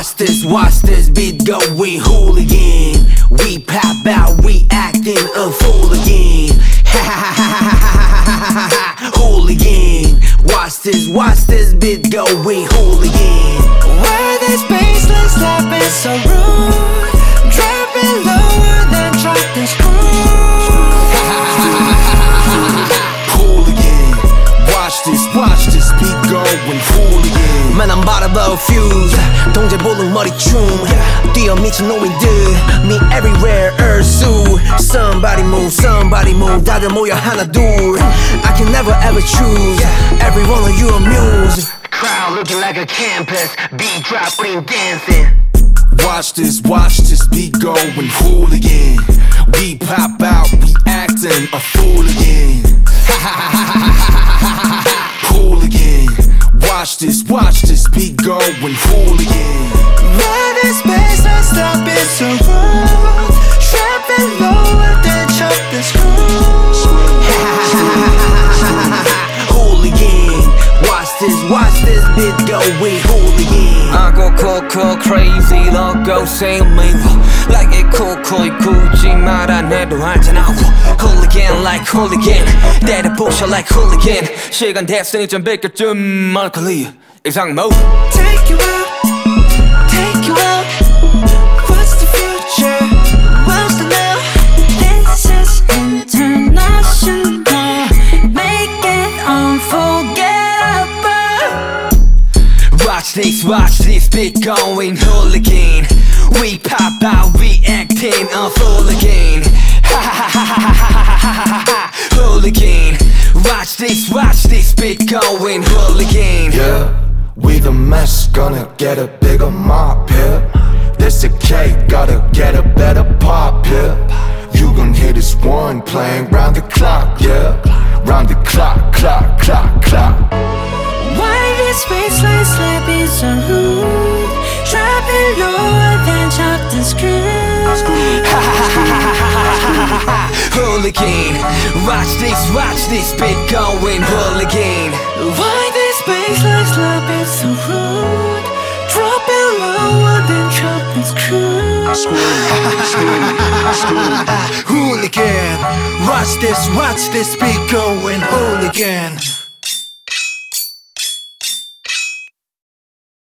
watch this beat going hooligan. We pop out, we acting a fool again. Hooligan. Watch this beat going hooligan. Where this baseline slap is so rude, dropping lower than drop the screw. Hooligan. Watch this beat going hooligan. Man, I'm about to blow fuse. 동제 볼은 머리춤. 뛰어 미친 놈이들. Me everywhere, Ursu. Somebody move. 다들 모여 하나 둘. I can never ever choose. Every one of you amuse. Crowd looking like a campus. Beat drop, we dancing. Watch this beat going hooligan. We pop out, we acting a fool again. Hooligan. Watch this beat going hooligan. Where this baseline slap is so rude, dropping lower than drop the screw. Hooligan. Watch this beat going hooligan. I go cool, crazy, logo same me. Like it cool, 굳이 말 안 해도 알잖아. Hooligan like hooligan, 때려 부셔 like hooligan. 시간 됐으니 좀 비켜좀 멀컬리 이상모. Take you out. What's the future? What's the now? This is international. Make it unforgettable. Watch this beat going hooligan. We pop out, we acting a fool again. Hooligan. Watch this beat going hooligan. Yeah, we the mess, gonna get a bigger mop here. This a cake, gotta get a better pop here. You gon' hear this one playing round the clock, yeah. Round the clock. Why this baseline slap is so rude, dropping lower than drop the screw. Hooligan. Watch this beat going hooligan. Why this baseline slap is so rude, dropping lower than drop the screw. Hooligan. Watch this beat going hooligan.